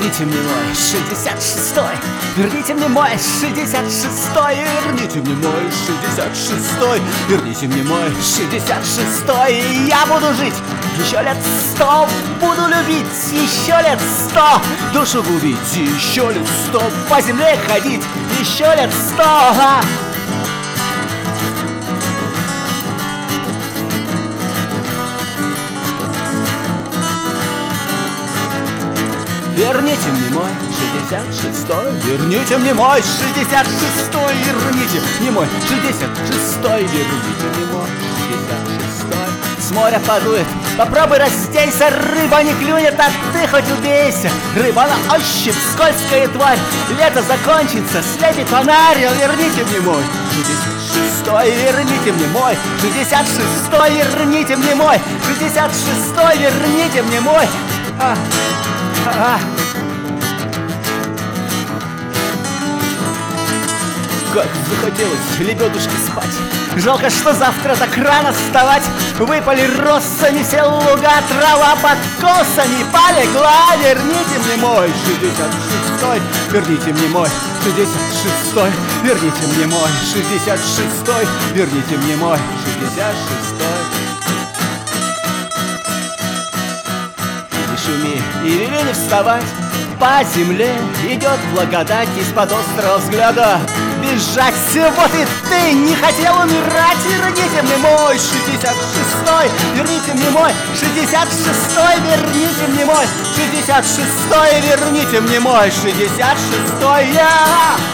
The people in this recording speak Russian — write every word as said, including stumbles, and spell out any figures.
верните мне мой шестьдесят шестой, верните мне мой шестьдесят шестой, верните мне мой шестьдесят шестой, верните мне мой шестьдесят шестой, и я буду жить еще лет сто, буду любить еще лет сто, душу губить еще лет сто, по земле ходить еще лет сто. Верните мне мой шестьдесят шестой, верните мне мой шестьдесят шестой, верните мне мой шестьдесят шестой, верните мне мой шестьдесят шестой. С моря подует, попробуй разденься, рыба не клюнет, а ты хоть убейся. Рыба на ощупь, скользкая тварь, лето закончится, слепит фонарь. Верните мне мой шестьдесят шестой, верните мне мой шестьдесят шестой, верните мне мой шестьдесят шестой, верните мне мой. А, а. Как захотелось лебедушки спать. Жалко, что завтра так рано вставать. Выпали россами все луга, трава под косами полегла. Верните мне мой шестьдесят шестой, верните мне мой шестьдесят шестой, верните мне мой шестьдесят шестой, верните мне мой шестьдесят шестой. Не шуми и ревей не вставать. По земле идет благодать из-под острого взгляда. Бежать, вот и ты не хотел умирать. Верните мне мой шестьдесят шестой, верните мне мой шестьдесят шестой, верните мне мой шестьдесят шестой, верните мне мой шестьдесят шестой. Я